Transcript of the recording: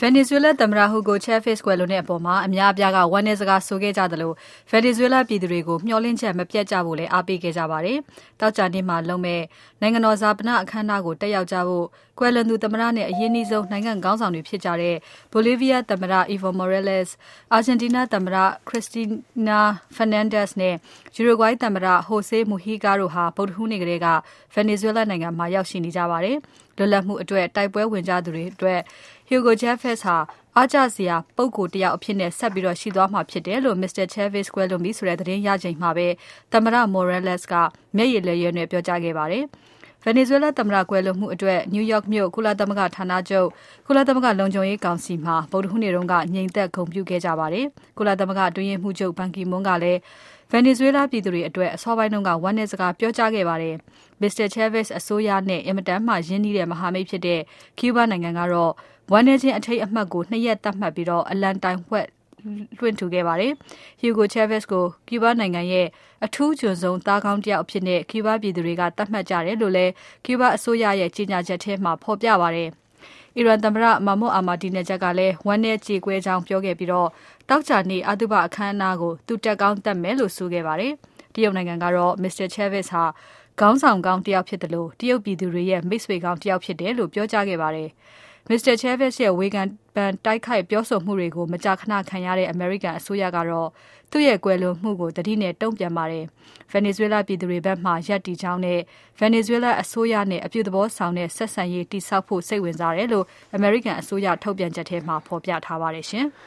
Venezuela သမ္မတ Hugo Chavez ကွယ်လွန်တဲ့အပေါ်မှာအများအပြားကဝမ်းနည်းစကားဆိုခဲ့ကြသလို Venezuela ပြည်သူတွေကိုမျှော်လင့်ချက်မပြတ်ကြဖို့လည်းအားပေးခဲ့ကြပါတယ်။သောကြာနေ့မှာလုပ်မဲ့နိုင်ငံတော်ဈာပနအခမ်းအနားကိုတက်ရောက်ကြဖို့ကွယ်လွန်သူသမ္မတနဲ့အရင်းနှီးဆုံးနိုင်ငံခေါင်းဆောင်တွေဖြစ်ကြတဲ့ Bolivia သမ္မတ Evo Morales, Argentina သမ္မတ Cristina Fernandez နဲ့ Uruguay သမ္မတ Jose Mujica တို့ဟာဗုဒ္ဓဟူးနေ့ကတည်းက Venezuela နိုင်ငံမှာရောက်ရှိနေကြပါတယ်။လွတ်လပ်မှုအတွက်တိုက်ပွဲဝင်ကြသူတွေအတွက်Hugo Chavez ဟာအားကျစရာပုဂ္ဂိုလ်တယောက်အဖြစ်နဲ့ဆက်ပြီးရှိသွားမှာဖြစ်တယ်လို့ Mr. Chavez ကွယ်လွန်ပြီဆိုတဲ့သတင်းရချိန်မှာပဲသမ္မတ Morales ကမျက်ရည်လက်ရွယ်နဲ့ပြောကြားခဲ့ပါတယ်။ Venezuela သမ္မတကွယ်လွန်မှုအတွက် New York မြို့ကုလသမဂ္ဂဌာနချုပ်ကုလသမဂ္ဂလုံခြုံရေးကောင်စီမှာဗုဒ္ဓဟူးနေ့ကငြိမ်သက်ဂုဏ်ပြုခဲ့ကြပါတယ်။ကုလသမဂ္ဂအတွင်းရေးမှူးချုပ်ဘန်ကီမွန်းကလည်းVenezuela ပြည်သူတွေအတွက်အစောပိုင်းကဝမ်းနည်းစကားပြောကြားခဲ့ပါတယ်။ Mr. Chavez အစိုးရနဲ့အင်မတန်မှရင်းနှီးတဲ့မဟာမိတ်ဖြစ်တဲ့ Cuba နိုင်ငံကတော့ဝမ်းနည်းခြင်းအထိမ်းအမှတ်ကို2ရက်သတ်မှတ်ပြီးအလံတိုင်ဝှက်လွှင့်ထူခဲ့ပါတယ်။ Hugo Chavez ကို Cuba နိုင်ငံရဲ့အထူးကျွန်ဆုံးသားကောင်းတယောက်အဖြစ်နဲ့ Cuba ပြည်သူတွေကသတ်မှတ်ကြတယ်လို့လည်း Cuba အစိုးရရဲ့ကြေညာချက်ထဲမှာဖော်ပြပါတယ်။ အီရန်သမ္မတ Mahmoud Ahmadinejad ကလည်းဝမ်းနည်းကြေကွဲကြောင်းပြောခဲ့ပြီးသောကြာနေ့အသုဘအခမ်းအနားကိုသူတက်ကောင်းတက်မယ်လို့ဆိုခဲ့ပါတယ်။တရုတ်နိုင်ငံကတော့ Mr. Chavez ဟာခေါင်းဆောင်ကောင်းတယောက်ဖြစ်တယ်လို့တရုတ်ပြည်သူတွေရဲ့မိတ်ဆွေကောင်းတယောက်ဖြစ်တယ်လို့ပြောကြားခဲ့ပါတယ်။ Mr. Chavez ရဲ့ဝေဖန်တိုက်ခိုက်ပြောဆိုမှုတွေကိုမကြာခဏခံရတဲ့အမေရိကန်အစိုးရကတော့သူ့ရဲ့ကွယ်လွန်မှုကိုသတိနဲ့တုံ့ပြန်ပါတယ်။ Venezuela ပြည်သူတွေဘက်မှရပ်တည်ကြောင်းနဲ့ Venezuela အစိုးရနဲ့အပြုသဘောဆောင်တဲ့ဆက်ဆံရေးတည်ဆောက်ဖို့စိတ်ဝင်စားတယ်လို့အမေရိကန်အစိုးရထုတ်ပြန်ချက်ထဲမှာဖော်ပြထားပါတယ်ရှင်။